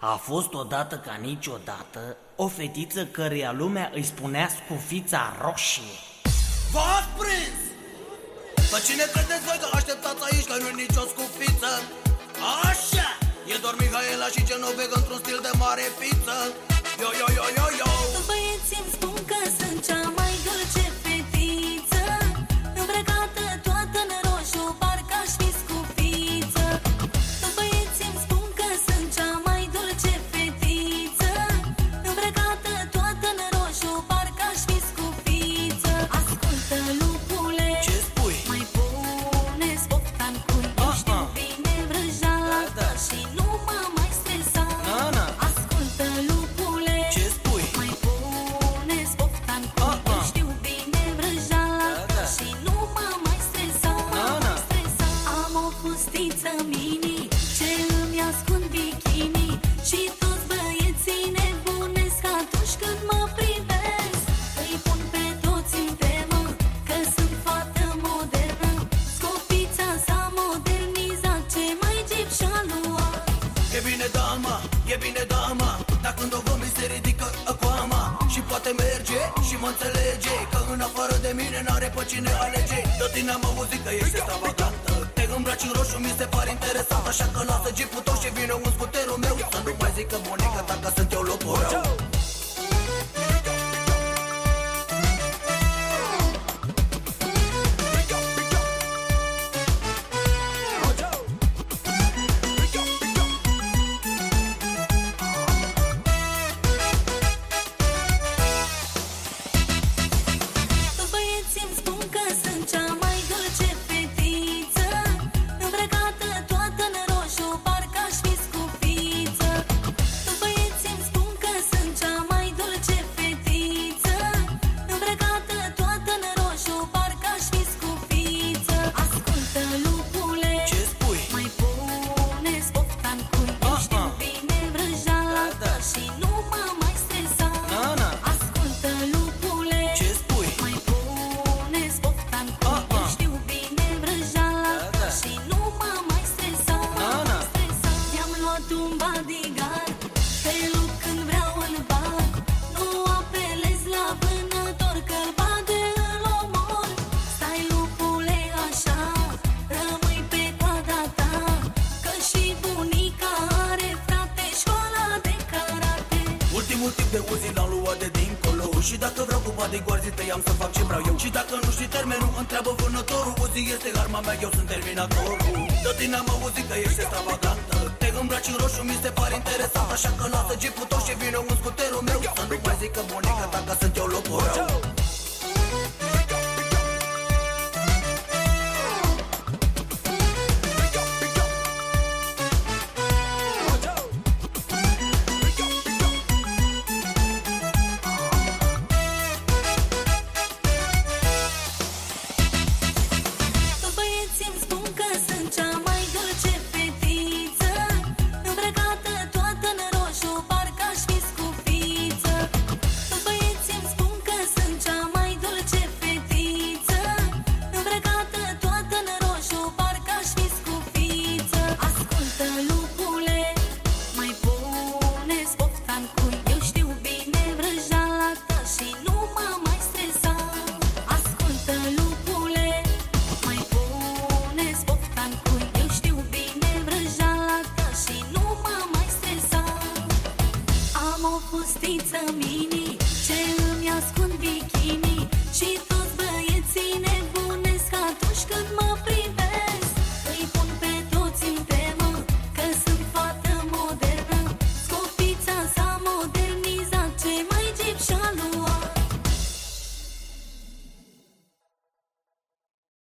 A fost odată ca niciodată o fetiță căreia lumea îi spunea Scufița Roșie. V-ați prins! Pe cine credeți voi că așteptați aici, că nu-i nicio scufiță? Așa! E doar Mihaela și Genoveg într-un stil de mare pizza. Yo, yo, yo, yo, yo! Băieții îmi spun că sunt cea mai dulce fetiță, îmbrăcată toată în roșu, parcă aș fi Scufiță. Băieții îmi spun că sunt cea mai dulce fetiță, îmbrăcată toată în roșu, parcă aș fi Scufiță. Ascultă, lupule, ce spui? mai pune-ți pofta în cui. Eu știu bine vrăjeala și nu mă mai stresa. Ascultă, lupule, ce spui? mai pune-ți pofta în cui. Eu știu bine vrăjeala și nu mă mai stresa. Am o fustiță mini ce îmi ascund bikini și toți băieții nebunesc atunci când mă privesc. Îi pun pe toți în temă că sunt fată modernă. Scufița s-a modernizat, ce mai gip și-a luat. E bine, dama, e bine, dama, dar când o văd mi se ridică coama. Și poate merge și mă înțelege că în afară de mine n-are pe cine alege. De tine am auzit că ești extravagantă, te îmbraci în roșu, mi se pare interesant. Așa că lasă jeepul tău și vine un scuterul meu, să nu mai zică bunica ta că sunt eu locul rău. Băieții îmi spun că sunt cea mai dulce fetiță, îmbrăcată toată în roșu, parcă aș fi Scufiță. Băieții îmi spun că sunt cea mai dulce fetiță, îmbrăcată toată în roșu, parcă aș fi Scufiță. Ascultă, lupule, Ce spui? mai pune-ți pofta în cui. Eu știu bine vrăjeala și nu mă mai stresa. Ascultă, lupule, Ce spui? mai pune-ți pofta în cui. Eu știu bine vrăjeala și nu mă mai stresa. I-am luat un bodyguard pe loc când vreau în bar. Nu apelez la vânător că-l bade îl omor. Stai, lupule, așa, rămâi pe coada ta, că și bunica are, frate, școala de karate. Ultimul tip de uzi l-am luat de dincolo. Și dacă vreau cu bodyguards te am să fac ce vreau eu. Și dacă nu știi termenul, întreabă vânătorul. Uzi este arma mea, eu sunt terminatorul. De tine am auzit că ești extravagantă, te îmbraci în roșu, mi se pare interesant. Așa că lasă jeepul tău și vine un scuterul meu, să nu mai zică bunica ta că sunt eu locul rău.